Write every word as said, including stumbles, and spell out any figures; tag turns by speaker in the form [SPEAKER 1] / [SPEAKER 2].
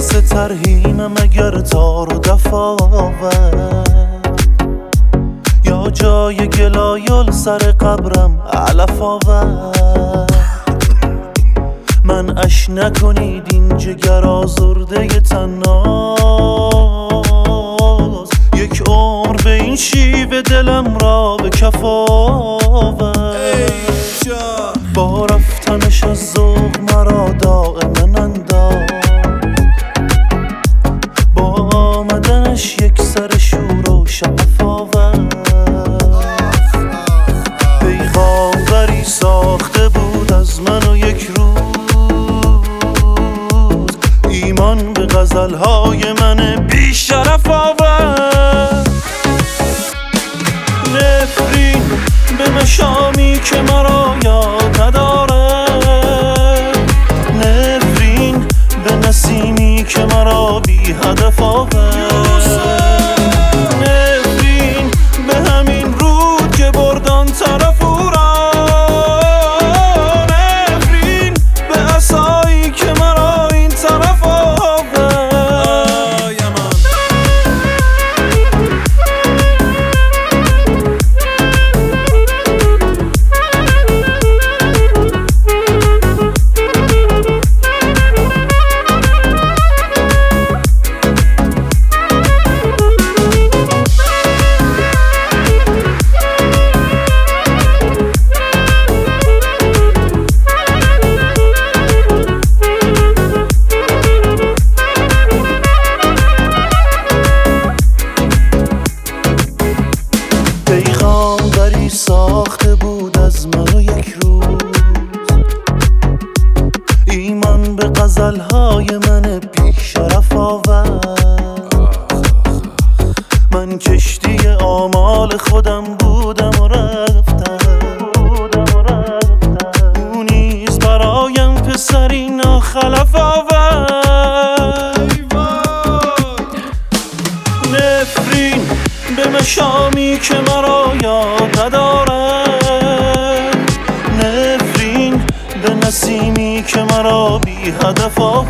[SPEAKER 1] واسه ترهیم مگر تار و دفاور، یا جای گلایل سر قبرم علف آور. من اش نکنید این جگر آزرده تناز، یک عمر به این شیوه دلم را به کف آور. با رفتنش از ذوق مرا دائما انداخت، با آمدنش یک سر شور و شعف آورد. پیغامبری ساخته بود از من و یک روز، ایمان به غزلهای من بی شرف آورد. نفرین به مشامی که مرا یاد نداره، نفرین به نسیمی که مرا بی هدف آورد، نفرین به همین رود که بردان طرف او را، نفرین به عصایی که مرا این طرف آورد. پیغامبری ساخته بود از من و یک روز، ایمان به غزلهای من بی شرف آورد. من کشتی آمال خودم بودم و رفتم، او نیز برایم پسری ناخلف آورد. نفرین به مشامی که مرا یاد نداره، نفرین به نسیمی که مرا بی هدف آورد.